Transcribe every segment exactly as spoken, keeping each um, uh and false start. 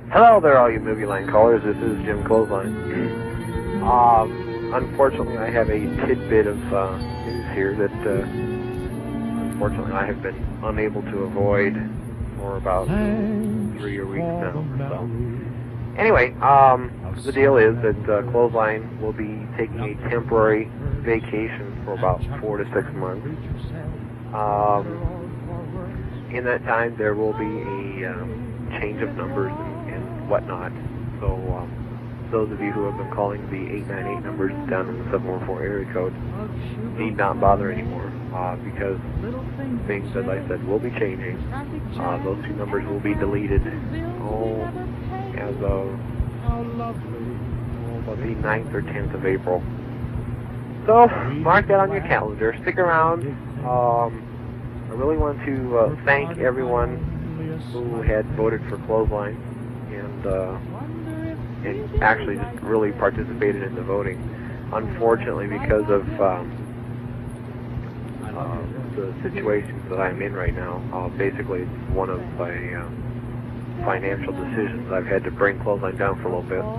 Hello there, all you movie line callers. This is Jim Clothesline. um, unfortunately, I have a tidbit of uh, news here that, uh, unfortunately, I have been unable to avoid for about three weeks now. So, anyway, um, the deal is that uh, Clothesline will be taking a temporary vacation for about four to six months. Um, in that time, there will be a um, change of numbers whatnot. So um, those of you who have been calling the eight nine eight numbers down in the seven one four area code need not bother anymore uh, because things, as I said, will be changing. Uh, those two numbers will be deleted oh, as of oh, the ninth or tenth of April. So mark that on your calendar. Stick around. Um, I really want to uh, thank everyone who had voted for Clothesline. And, uh, and actually just really participated in the voting. Unfortunately, because of um, uh, the situations that I'm in right now, uh, basically it's one of my uh, financial decisions. I've had to bring Clothesline down for a little bit.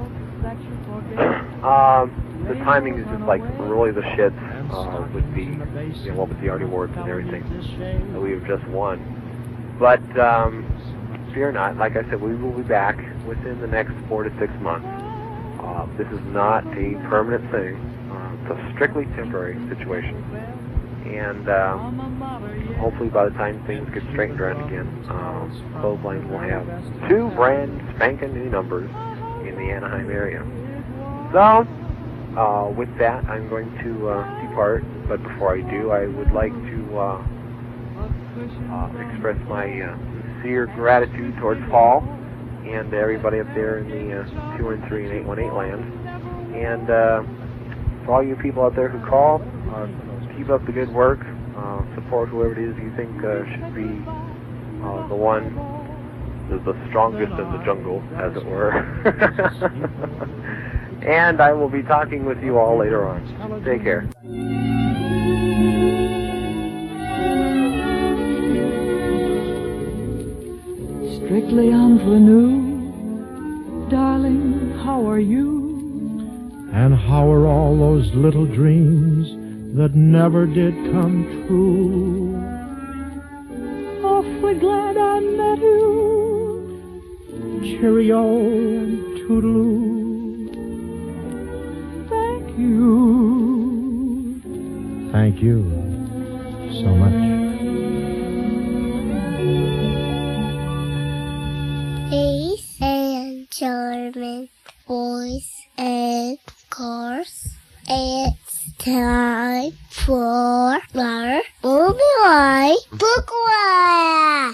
um, the timing is just like really the shit uh, with the, you know, what with the Art Awards and everything that we have just won. But um, fear not, like I said, we will be back within the next four to six months. Uh, this is not a permanent thing. Uh, it's a strictly temporary situation. And uh, hopefully by the time things get straightened around again, uh, Clothesline will have two brand spanking new numbers in the Anaheim area. So, uh, with that, I'm going to uh, depart. But before I do, I would like to uh, uh, express my uh, sincere gratitude towards Paul and everybody up there in the uh, two one three and eight one eight land. And uh, for all you people out there who call, uh, keep up the good work. Uh, support whoever it is you think uh, should be uh, the one, the, the strongest in the jungle, as it were. And I will be talking with you all later on. Take care. Strictly ingenue, darling, how are you? And how are all those little dreams that never did come true? Awfully glad I met you. Cheerio and toodaloo. Thank you. Thank you so much. Ladies and gentlemen, boys and girls, it's time for our Movie Line Booklet.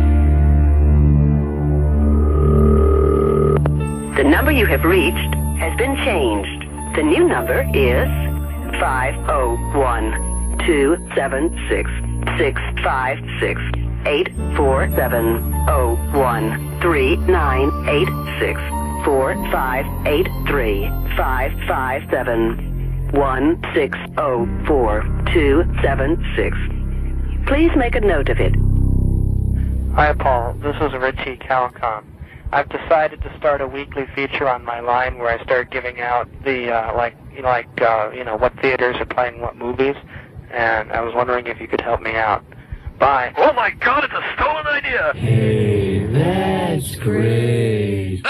The number you have reached has been changed. The new number is five oh one, two seven six, six five six. eight four seven oh one three nine eight six four five eight three five five seven one six oh four two seven six. Please make a note of it. Hi, Paul. This is Richie Calcom. I've decided to start a weekly feature on my line where I start giving out the uh, like you know like uh, you know what theaters are playing what movies, and I was wondering if you could help me out. Bye. Oh my God, it's a stolen idea! Hey, that's great.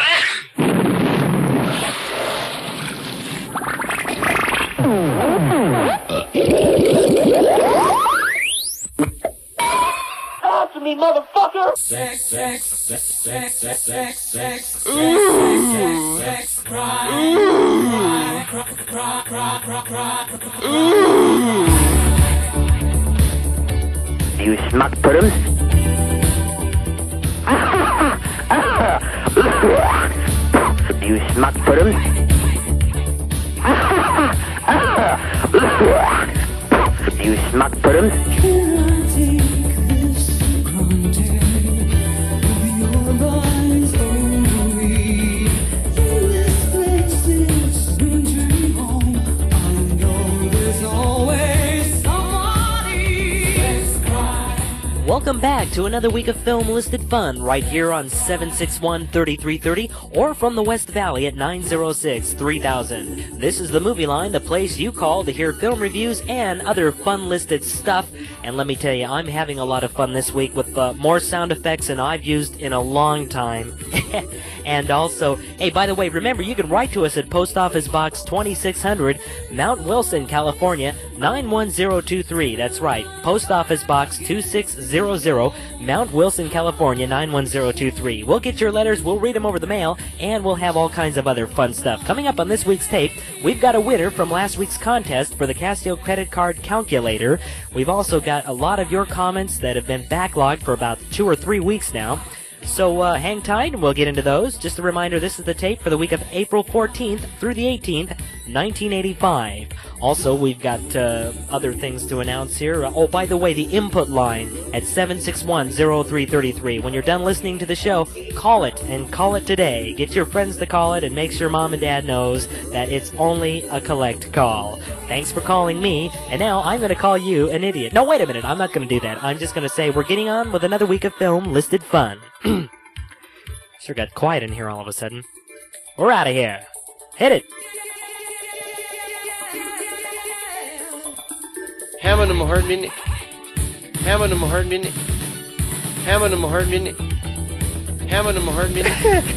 Answer me, motherfucker! Sex, sex, sex, sex, sex, sex, sex, sex, Ooh. sex, sex, cry, cry, cry, cry, cry, cry, cry. You smug puddums? You smug puddums? You smug puddums? Welcome back to another week of Film Listed Fun right here on seven six one, three three three zero or from the West Valley at nine zero six, three thousand. This is the Movie Line, the place you call to hear film reviews and other fun listed stuff. And let me tell you, I'm having a lot of fun this week with uh, more sound effects than I've used in a long time. And also, hey, by the way, remember, you can write to us at Post Office Box twenty-six hundred, Mount Wilson, California, nine one zero two three. That's right, Post Office Box two six zero zero, Mount Wilson, California, nine one zero two three. We'll get your letters, we'll read them over the mail, and we'll have all kinds of other fun stuff. Coming up on this week's tape, we've got a winner from last week's contest for the Casio credit card calculator. We've also got a lot of your comments that have been backlogged for about two or three weeks now. So uh, hang tight and we'll get into those. Just a reminder, this is the tape for the week of April fourteenth through the eighteenth, nineteen eighty-five. Also, we've got uh, other things to announce here. Uh, oh, by the way, the input line at seven six one, zero three three three. When you're done listening to the show, call it, and call it today. Get your friends to call it and make sure Mom and Dad knows that it's only a collect call. Thanks for calling me, and now I'm going to call you an idiot. No, wait a minute, I'm not going to do that. I'm just going to say we're getting on with another week of Film Listed Fun. Sure got quiet in here all of a sudden. We're out of here. Hit it. Hammond and Mahardman. Hammond and Mahardman. Hammond and Mahardman. Hammond and Mahardman.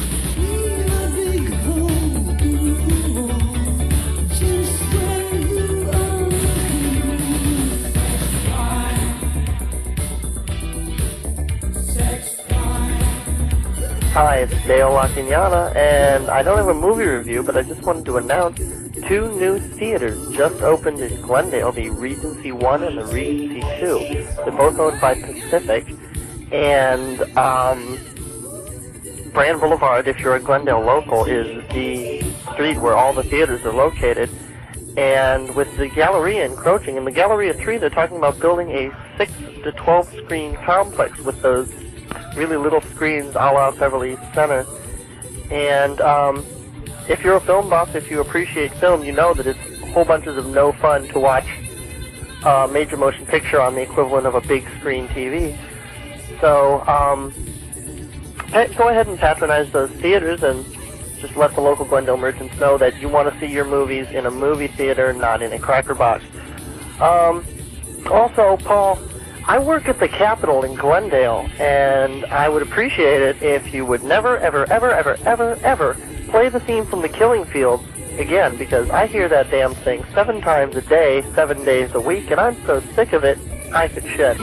Hi, it's Dale LaCagnana, and I don't have a movie review, but I just wanted to announce two new theaters just opened in Glendale, the Regency one and the Regency two. They're both owned by Pacific, and um, Brand Boulevard, if you're a Glendale local, is the street where all the theaters are located. And with the Galleria encroaching, in the Galleria three, they're talking about building a six to twelve screen complex with those really little screens a la Beverly Center. And um, if you're a film buff, if you appreciate film, you know that it's whole bunches of no fun to watch a major motion picture on the equivalent of a big screen T V. So um, go ahead and patronize those theaters and just let the local Glendale merchants know that you want to see your movies in a movie theater, not in a cracker box. Um, also, Paul, I work at the Capitol in Glendale, and I would appreciate it if you would never, ever, ever, ever, ever, ever play the theme from The Killing Fields again, because I hear that damn thing seven times a day, seven days a week, and I'm so sick of it, I could shed.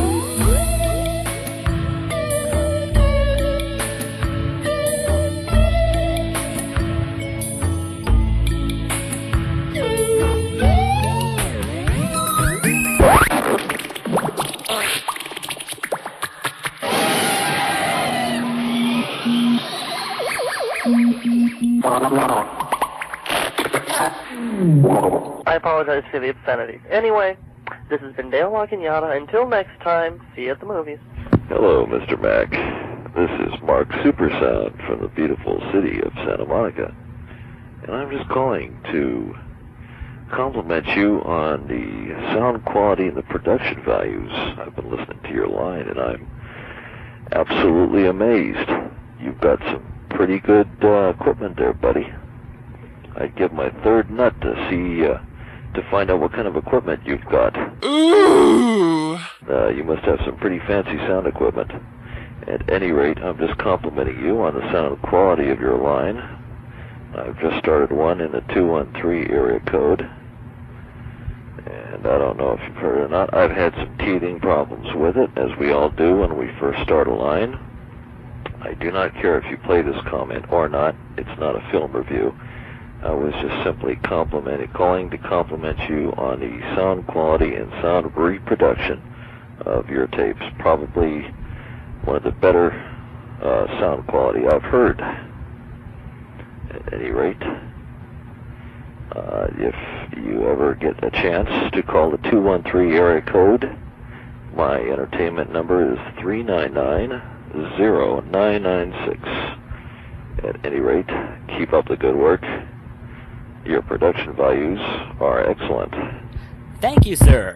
I apologize for the obscenity. Anyway, this has been Dale LaCagnana. Until next time, see you at the movies. Hello, Mister Mac. This is Mark Supersound from the beautiful city of Santa Monica. And I'm just calling to compliment you on the sound quality and the production values. I've been listening to your line, and I'm absolutely amazed. You've got some pretty good uh, equipment there, buddy. I'd give my third nut to see, uh, to find out what kind of equipment you've got. Ooh! Uh, you must have some pretty fancy sound equipment. At any rate, I'm just complimenting you on the sound quality of your line. I've just started one in the two one three area code. And I don't know if you've heard it or not. I've had some teething problems with it, as we all do when we first start a line. I do not care if you play this comment or not. It's not a film review. I was just simply complimenting, calling to compliment you on the sound quality and sound reproduction of your tapes. Probably one of the better uh, sound quality I've heard. At any rate, uh, if you ever get a chance to call the two one three area code, my entertainment number is three nine nine, zero nine nine six. At any rate, keep up the good work. Your production values are excellent. Thank you, sir.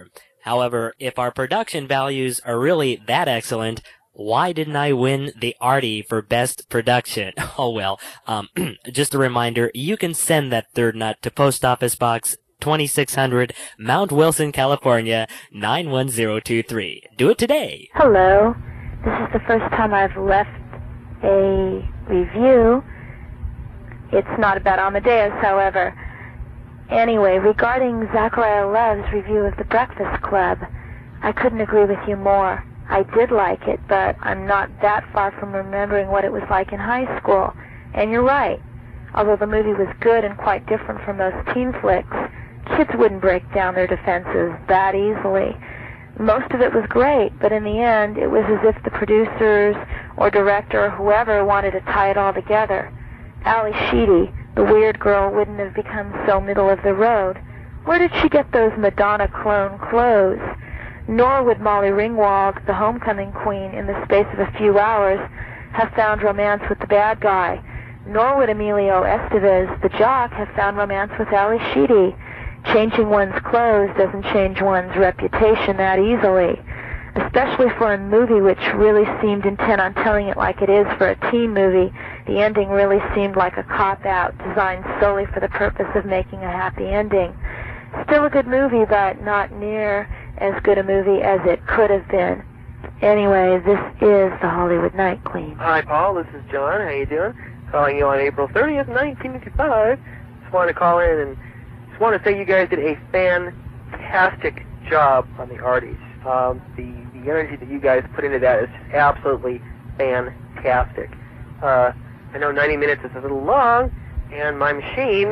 However, if our production values are really that excellent, why didn't I win the Artie for Best Production? Oh well, um, just a reminder, you can send that third nut to Post Office Box twenty-six hundred, Mount Wilson, California, nine one zero two three. Do it today. Hello. This is the first time I've left a review. It's not about Amadeus, however. Anyway, regarding Zachariah Love's review of The Breakfast Club, I couldn't agree with you more. I did like it, but I'm not that far from remembering what it was like in high school. And you're right. Although the movie was good and quite different from most teen flicks, kids wouldn't break down their defenses that easily. Most of it was great, but in the end, it was as if the producers or director or whoever wanted to tie it all together. Ally Sheedy, the weird girl, wouldn't have become so middle of the road. Where did she get those Madonna clone clothes? Nor would Molly Ringwald, the homecoming queen, in the space of a few hours, have found romance with the bad guy. Nor would Emilio Estevez, the jock, have found romance with Ally Sheedy. Changing one's clothes doesn't change one's reputation that easily, especially for a movie which really seemed intent on telling it like it is for a teen movie. The ending really seemed like a cop-out designed solely for the purpose of making a happy ending. Still a good movie, but not near as good a movie as it could have been. Anyway, this is the Hollywood Night Queen. Hi, Paul. This is John. How you doing? Calling you on April thirtieth, nineteen eighty-five. Just wanted to call in and just want to say you guys did a fantastic job on the Arties. Um, the, the energy that you guys put into that is just absolutely fantastic. Uh, I know ninety minutes is a little long, and my machine,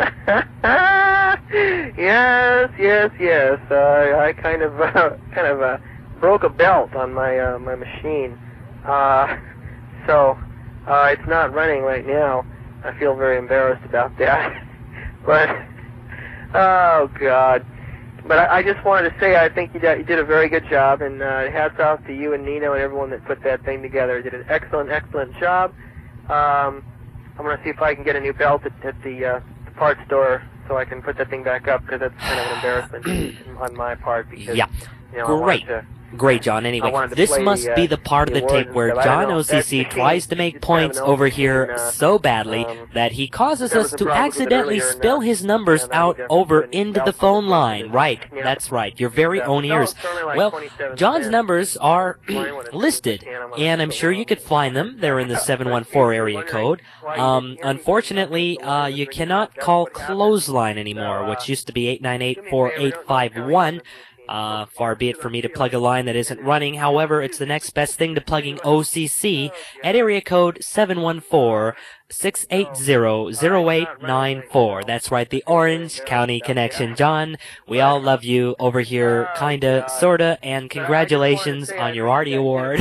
yes, yes, yes, uh, I kind of, uh, kind of uh, broke a belt on my uh, my machine, uh, so uh, it's not running right now. I feel very embarrassed about that, but oh God. But I, I just wanted to say I think you did, you did a very good job, and uh, hats off to you and Nino and everyone that put that thing together. You did an excellent, excellent job. Um, I'm going to see if I can get a new belt at, at the, uh, the parts store so I can put that thing back up, because that's kind of an embarrassment on my part. Because, yeah, you know, great. To, Great, John. Anyway, this must the, uh, be the part of the tape where John O C C tries to make points over here uh, so badly um, that he causes us to accidentally spill his numbers yeah, out over into the phone line. Right, yeah. That's right, your very yeah. own ears. No, like well, John's numbers are listed, and I'm sure you could find them. They're in the seven one four area code. Um, unfortunately, uh, you cannot call Clothesline anymore, which used to be eight nine eight, four eight five one. Uh, far be it for me to plug a line that isn't running. However, it's the next best thing to plugging O C C at area code seven one four, six eight zero, zero eight nine four. That's right, the Orange County Connection. John, we all love you over here, kinda, sorta, and congratulations on your Artie Award.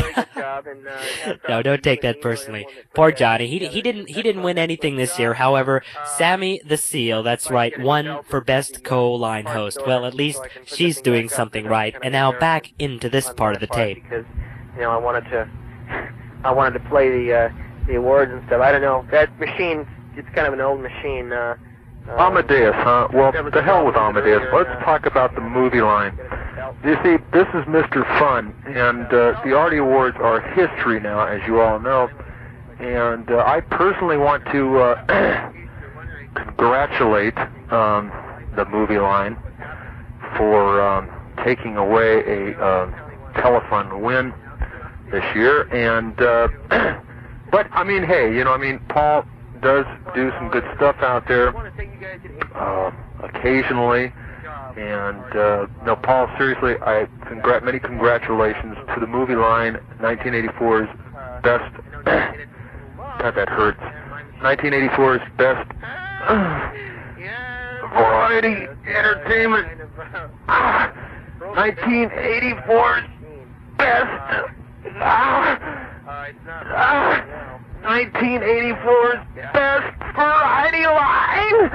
No, don't take that personally. Poor Johnny, he he didn't he didn't win anything this year. However, Sammy the Seal, that's right, won for best co-line host. Well, at least she's doing something right. And now back into this part of the tape. Because, you know, I wanted to I wanted to play the uh, the awards and stuff. I don't know. That machine, it's kind of an old machine. Uh, uh, Amadeus, huh? Well, to hell with Amadeus. Let's talk about the movie line. You see, this is Mister Fun, and uh, the Artie Awards are history now, as you all know. And uh, I personally want to uh, congratulate um, the movie line for um, taking away a uh, telefon win this year. And uh, but I mean, hey, you know, I mean, Paul does do some good stuff out there uh, occasionally. And uh, no, Paul, seriously, I congrat many congratulations to the movie line, nineteen eighty-four's best. God, that hurts. nineteen eighty-four's best variety entertainment. Ah, nineteen eighty-four's best. Ah, ah, nineteen eighty-four's best variety line.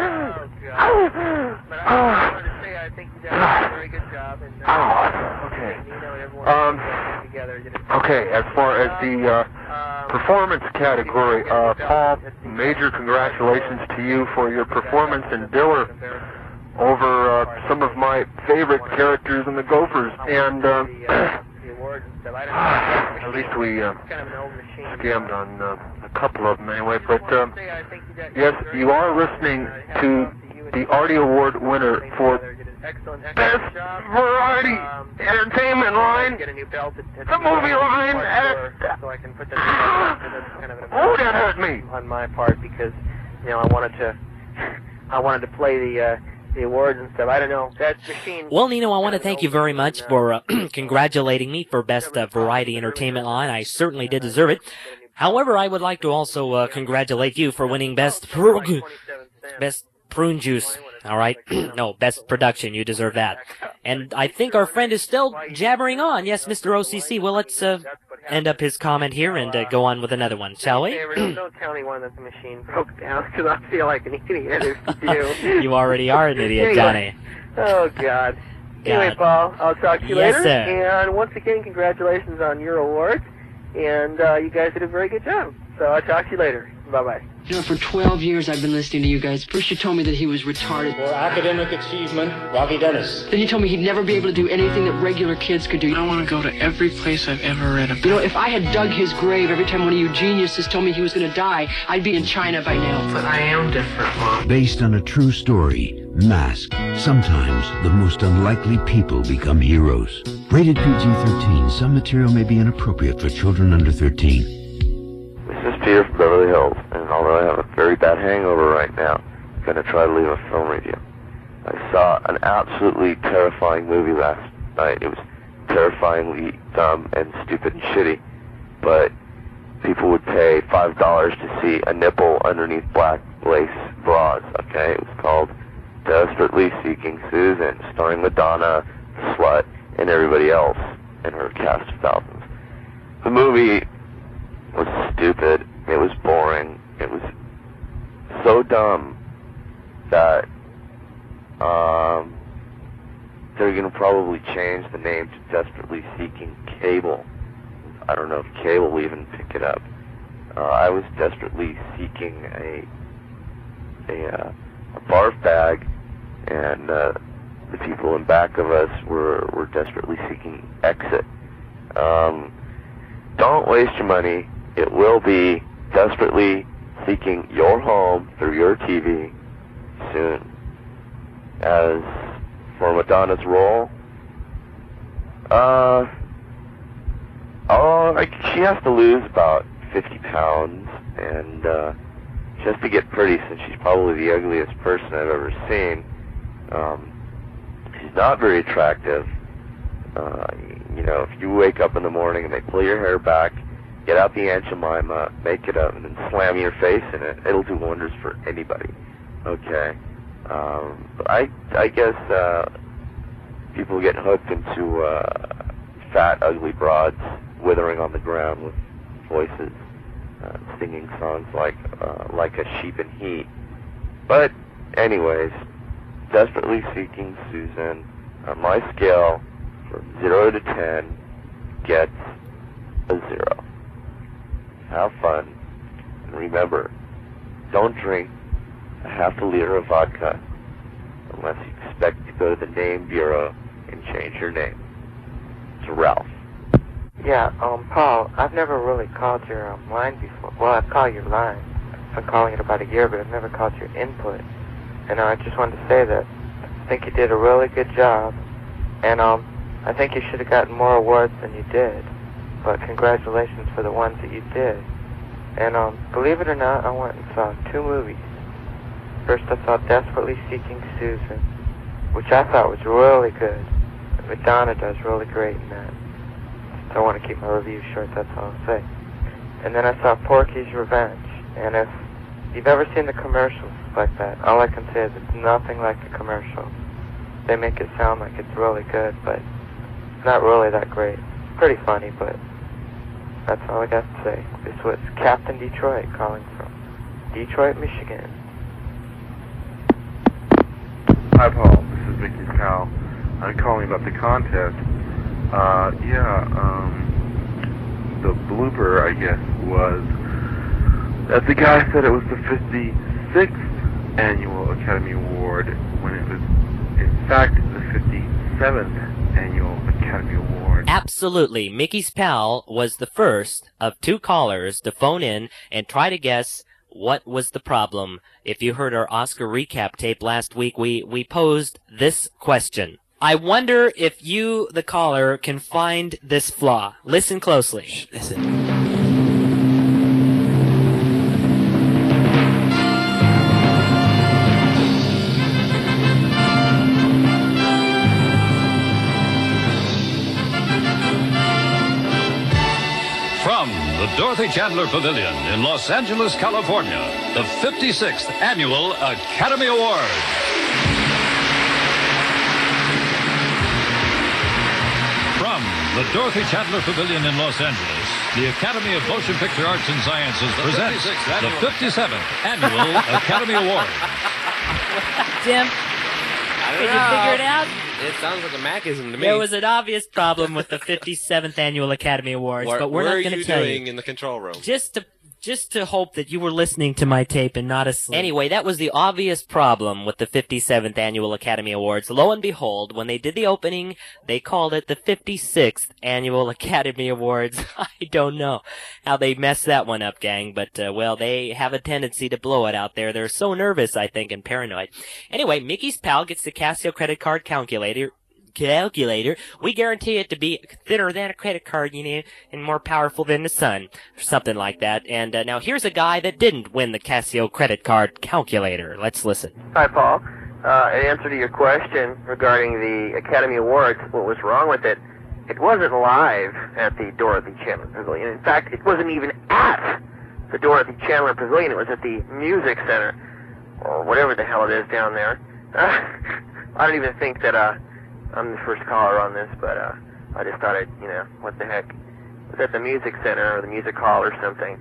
Ah, I think you did a very good job. And, uh, oh, okay. Um, okay, as far as the uh, performance category, uh, Paul, major congratulations to you for your performance in Diller. over uh, some of my favorite characters in the Gophers, and uh, at least we uh, scammed on uh, a couple of them anyway. But uh, yes, you are listening to the Artie Award winner for Best Variety Entertainment Line, the movie line. Oh, that hurt me on my part because you know I wanted to I wanted to play the uh, the awards and stuff. I don't know. That machine. Well, Nino, I want to thank you very much for uh, congratulating me for Best uh, Variety Entertainment Line. I certainly did deserve it. However, I would like to also uh, congratulate you for winning Best Pr Best Prune Juice. All right? No, Best Production. You deserve that. And I think our friend is still jabbering on. Yes, Mister O C C. Well, let's uh, end up his comment here and uh, go on with another one, shall we? Don't tell anyone that the machine broke down because I feel like an idiot if you. You already are an idiot, Johnny. Oh, God. Anyway, Paul, I'll talk to you yes, later. Sir. And once again, congratulations on your award. And uh, you guys did a very good job. So I'll talk to you later. Bye-bye. You know, for twelve years I've been listening to you guys. First you told me that he was retarded. For academic achievement, Rocky Dennis. Then you told me he'd never be able to do anything that regular kids could do. I want to go to every place I've ever read about. You know, if I had dug his grave every time one of you geniuses told me he was going to die, I'd be in China by now. But I am different, Mom. Based on a true story, Mask. Sometimes the most unlikely people become heroes. Rated P G thirteen. Some material may be inappropriate for children under thirteen. This is Peter from Beverly Hills, and although I have a very bad hangover right now, I'm going to try to leave a film review. I saw an absolutely terrifying movie last night. It was terrifyingly dumb and stupid and shitty, but people would pay five dollars to see a nipple underneath black lace bras, okay? It was called Desperately Seeking Susan, starring Madonna, Slut, and everybody else in her cast of thousands. The movie was stupid, it was boring, it was so dumb that um, they're going to probably change the name to Desperately Seeking Cable. I don't know if Cable will even pick it up. Uh, I was desperately seeking a a, uh, a barf bag, and uh, the people in back of us were, were desperately seeking exit. Um, don't waste your money. It will be desperately seeking your home through your T V soon. As for Madonna's role, uh, oh, like, she has to lose about fifty pounds, and uh, she has to get pretty since she's probably the ugliest person I've ever seen. Um, she's not very attractive. Uh, you know, if you wake up in the morning and they pull your hair back, get out the Aunt Jemima, make it up, and then slam your face in it, it'll do wonders for anybody. Okay. Um, but I, I guess uh, people get hooked into uh, fat, ugly broads withering on the ground with voices, uh, singing songs like uh, like a sheep in heat. But anyways, Desperately Seeking Susan, on my scale from zero to ten, gets a zero. Have fun, and remember, don't drink a half a liter of vodka unless you expect to go to the name bureau and change your name to Ralph. Yeah, um, Paul, I've never really called your um, line before. Well, I've called your line. I've been calling it about a year, but I've never called your input. And uh, I just wanted to say that I think you did a really good job, and um, I think you should have gotten more awards than you did. But congratulations for the ones that you did. And um, believe it or not, I went and saw two movies. First, I saw Desperately Seeking Susan, which I thought was really good. And Madonna does really great in that. So I want to keep my review short, that's all I'll say. And then I saw Porky's Revenge. And if you've ever seen the commercials like that, all I can say is it's nothing like the commercials. They make it sound like it's really good, but it's not really that great. It's pretty funny, but that's all I got to say. This was Captain Detroit calling from Detroit, Michigan. Hi, Paul. This is Mickey's pal. I'm calling about the contest. Uh, yeah, um, the blooper, I guess, was that the guy said it was the fifty-sixth Annual Academy Award when it was, in fact, the fifty-seventh Annual Academy Award. Absolutely. Mickey's Pal was the first of two callers to phone in and try to guess what was the problem. If you heard our Oscar recap tape last week, we, we posed this question. I wonder if you, the caller, can find this flaw. Listen closely. Shh, listen. The Dorothy Chandler Pavilion in Los Angeles, California, the fifty-sixth Annual Academy Award. From the Dorothy Chandler Pavilion in Los Angeles, the Academy of Motion Picture Arts and Sciences presents the fifty-seventh Annual Academy Award. Jim, did you figure it out? It sounds like a Macism to me. There was an obvious problem with the fifty-seventh Annual Academy Awards, what, but we're not going to tell you. What are you doing in the control room? Just to, just to hope that you were listening to my tape and not asleep. Anyway, that was the obvious problem with the fifty-seventh Annual Academy Awards. Lo and behold, when they did the opening, they called it the fifty-sixth Annual Academy Awards. I don't know how they messed that one up, gang, but, uh, well, they have a tendency to blow it out there. They're so nervous, I think, and paranoid. Anyway, Mickey's Pal gets the Casio credit card calculator. calculator. We guarantee it to be thinner than a credit card, you know, and more powerful than the sun, or something like that. And uh, now here's a guy that didn't win the Casio credit card calculator. Let's listen. Hi, Paul. Uh, in answer to your question regarding the Academy Awards, what was wrong with it, it wasn't live at the Dorothy Chandler Pavilion. In fact, it wasn't even at the Dorothy Chandler Pavilion. It was at the Music Center, or whatever the hell it is down there. Uh, I don't even think that, uh, I'm the first caller on this, but uh, I just thought I'd, you know, what the heck. It was at the Music Center or the Music Hall or something.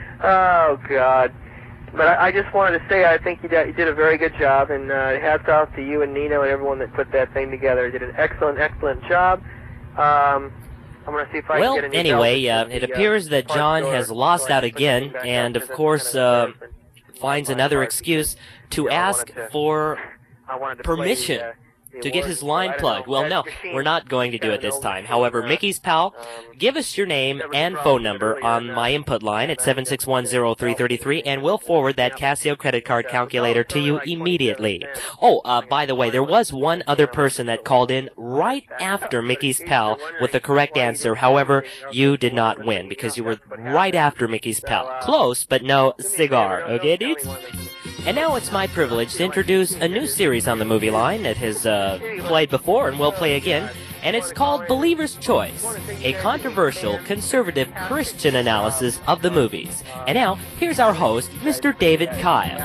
Oh, God. But I, I just wanted to say I think you did, you did a very good job, and uh, hats off to you and Nino and everyone that put that thing together. You did an excellent, excellent job. Um, I'm going to see if I well, can get a new anyway, uh, the, it appears that John has lost out again, and of course uh, finds another excuse to ask for permission to get his line plugged. Well, no, we're not going to do it this time. However, Mickey's Pal, give us your name and phone number on my input line at seven six one zero three three three, and we'll forward that Casio credit card calculator to you immediately. Oh, uh, by the way, there was one other person that called in right after Mickey's Pal with the correct answer. However, you did not win because you were right after Mickey's Pal. Close, but no cigar. Okay, dudes? And now it's my privilege to introduce a new series on the Movie Line that has uh, played before and will play again, and it's called Believer's Choice, a controversial, conservative Christian analysis of the movies. And now, here's our host, Mister David Kyle.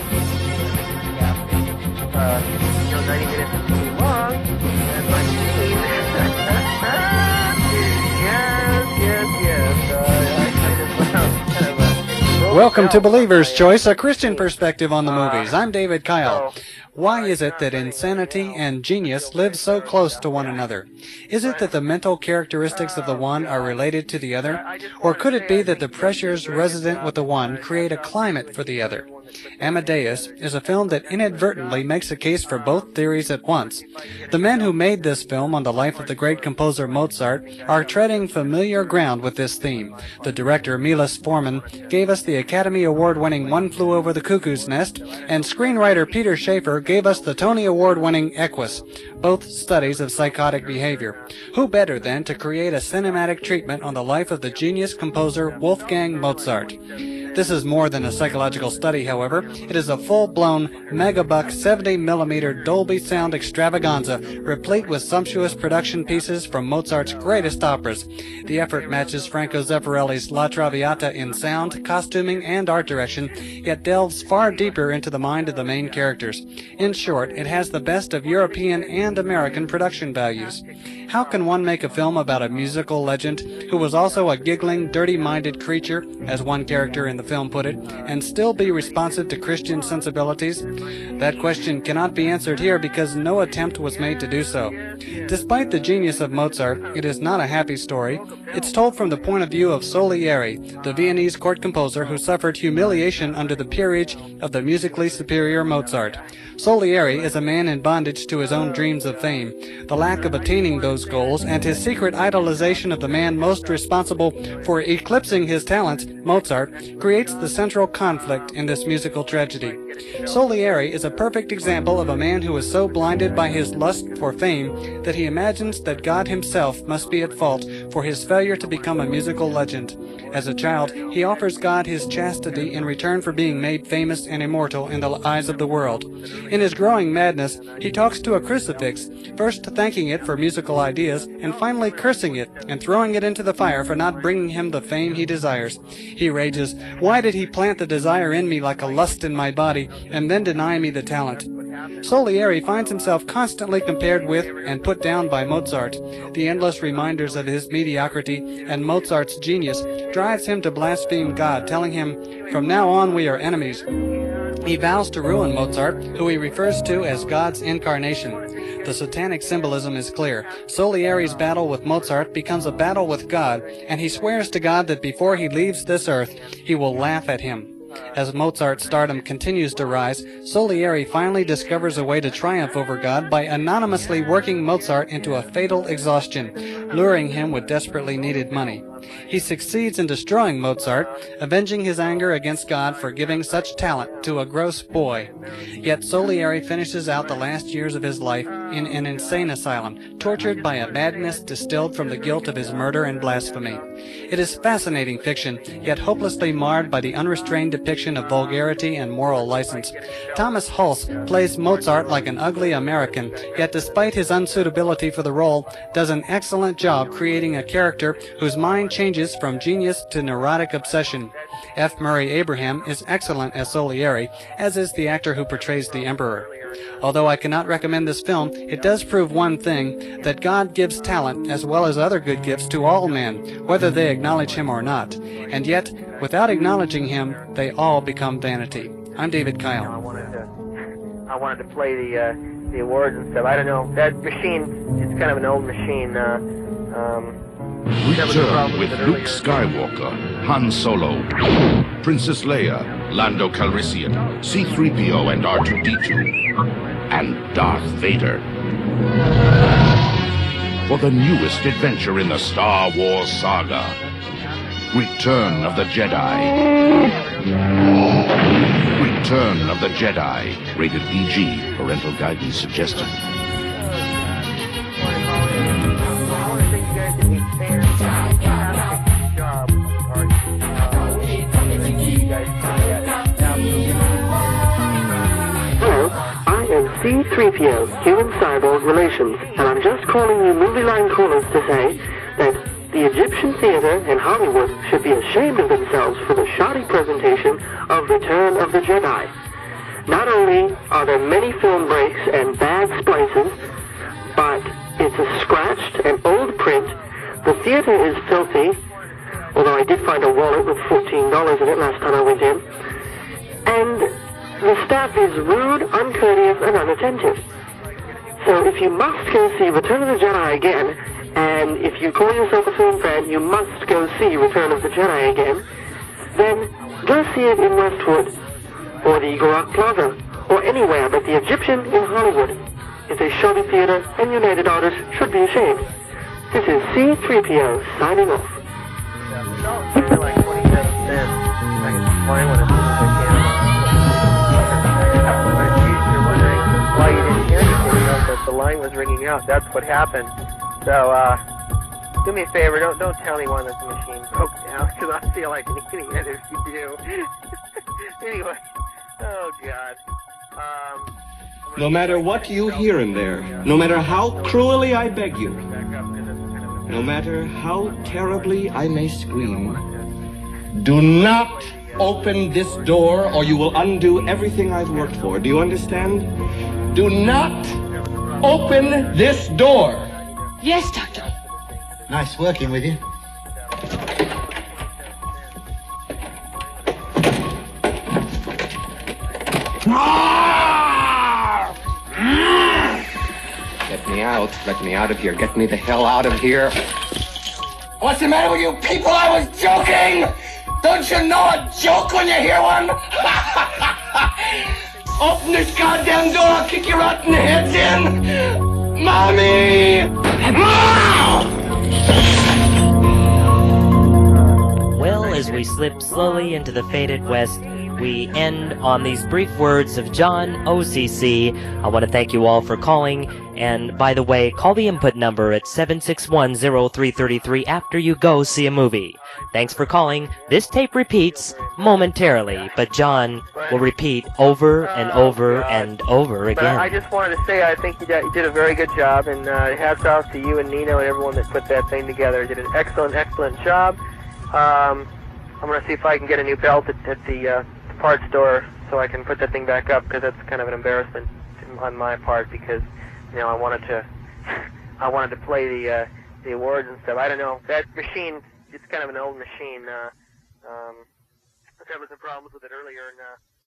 Uh, you know, ninety minutes is too long, and my team. yes, yes, yes. Uh, I kind of, kind of, uh, Welcome to Believer's Choice, a Christian perspective on the movies. I'm David Kyle. Why is it that insanity and genius live so close to one another? Is it that the mental characteristics of the one are related to the other? Or could it be that the pressures resident with the one create a climate for the other? Amadeus is a film that inadvertently makes a case for both theories at once. The men who made this film on the life of the great composer Mozart are treading familiar ground with this theme. The director Milos Forman gave us the Academy Award-winning One Flew Over the Cuckoo's Nest, and screenwriter Peter Shaffer gave us the Tony Award-winning Equus, both studies of psychotic behavior. Who better, then, to create a cinematic treatment on the life of the genius composer Wolfgang Mozart? This is more than a psychological study, however. It is a full-blown, megabuck, seventy millimeter Dolby sound extravaganza, replete with sumptuous production pieces from Mozart's greatest operas. The effort matches Franco Zeffirelli's La Traviata in sound, costuming, and art direction, yet delves far deeper into the mind of the main characters. In short, it has the best of European and American production values. How can one make a film about a musical legend who was also a giggling, dirty-minded creature, as one character in the film put it, and still be responsive to Christian sensibilities? That question cannot be answered here because no attempt was made to do so. Despite the genius of Mozart, it is not a happy story. It's told from the point of view of Salieri, the Viennese court composer who suffered humiliation under the peerage of the musically superior Mozart. Salieri is a man in bondage to his own dreams of fame, the lack of attaining those goals, and his secret idolization of the man most responsible for eclipsing his talents, Mozart, creates the central conflict in this musical tragedy. Salieri is a perfect example of a man who is so blinded by his lust for fame that he imagines that God himself must be at fault for his failure to become a musical legend. As a child, he offers God his chastity in return for being made famous and immortal in the eyes of the world. In his growing madness, he talks to a crucifix, first thanking it for musical ideas, and finally cursing it and throwing it into the fire for not bringing him the fame he desires. He rages, "Why did he plant the desire in me like a lust in my body, and then deny me the talent?" Salieri finds himself constantly compared with and put down by Mozart. The endless reminders of his mediocrity and Mozart's genius drives him to blaspheme God, telling him, "From now on we are enemies." He vows to ruin Mozart, who he refers to as God's incarnation. The satanic symbolism is clear. Salieri's battle with Mozart becomes a battle with God, and he swears to God that before he leaves this earth, he will laugh at him. As Mozart's stardom continues to rise, Salieri finally discovers a way to triumph over God by anonymously working Mozart into a fatal exhaustion, luring him with desperately needed money. He succeeds in destroying Mozart, avenging his anger against God for giving such talent to a gross boy. Yet Salieri finishes out the last years of his life in an insane asylum, tortured by a madness distilled from the guilt of his murder and blasphemy. It is fascinating fiction, yet hopelessly marred by the unrestrained depiction of vulgarity and moral license. Thomas Hulse plays Mozart like an ugly American, yet despite his unsuitability for the role, does an excellent job creating a character whose mind changes from genius to neurotic obsession. F. Murray Abraham is excellent as Salieri, as is the actor who portrays the Emperor. Although I cannot recommend this film, it does prove one thing, that God gives talent as well as other good gifts to all men, whether they acknowledge him or not. And yet, without acknowledging him, they all become vanity. I'm David Kyle. I wanted to, I wanted to play the uh, the awards and stuff. I don't know. That machine, it's kind of an old machine. Uh, um, Return with Luke Skywalker, Han Solo, Princess Leia, Lando Calrissian, C three P O and R two D two, and Darth Vader. For the newest adventure in the Star Wars saga, Return of the Jedi. Return of the Jedi, rated P G, parental guidance suggested. Hello, I am C three P O, Human Cyborg Relations, and I'm just calling you movie line callers to say that the Egyptian theater in Hollywood should be ashamed of themselves for the shoddy presentation of Return of the Jedi. Not only are there many film breaks and bad splices, but it's a scratched and old print. The theater is filthy, although I did find a wallet with fourteen dollars in it last time I went in. And the staff is rude, uncourteous, and unattentive. So if you must go see Return of the Jedi again, and if you call yourself a film fan, you must go see Return of the Jedi again, then go see it in Westwood, or the Eagle Rock Plaza, or anywhere but the Egyptian in Hollywood. It's a shoddy theater, and United Artists should be ashamed. This is C three P O signing off. like twenty-seven cents. I can find one as soon as I can. You're wondering why you didn't hear anything, you know, but the line was ringing out. That's what happened. So, uh, do me a favor, don't don't tell anyone that the machine broke down, because I feel like an idiot if you do. Anyway, oh God. Um, No matter what you hear in there, no matter how cruelly I beg you, no matter how terribly I may scream, do not open this door or you will undo everything I've worked for. Do you understand? Do not open this door. Yes, Doctor. Nice working with you. Get me out. Let me out of here. Get me the hell out of here. What's the matter with you people? I was joking! Don't you know a joke when you hear one? Open this goddamn door, I'll kick your rotten heads in! Mommy! Well, as we slip slowly into the faded west, we end on these brief words of John O C C. I want to thank you all for calling, and by the way, call the input number at seven six one, zero three three three after you go see a movie. Thanks for calling. This tape repeats momentarily, but John will repeat over and over and over But again. I just wanted to say I think you did, you did a very good job, and uh, hats off to you and Nino and everyone that put that thing together. You did an excellent, excellent job. Um, I'm going to see if I can get a new belt at, at the uh, parts store so I can put that thing back up, because that's kind of an embarrassment on my part, because you know I wanted to I wanted to play the uh, the awards and stuff. I don't know, that machine, it's kind of an old machine. Uh, um, I was having some problems with it earlier, and uh,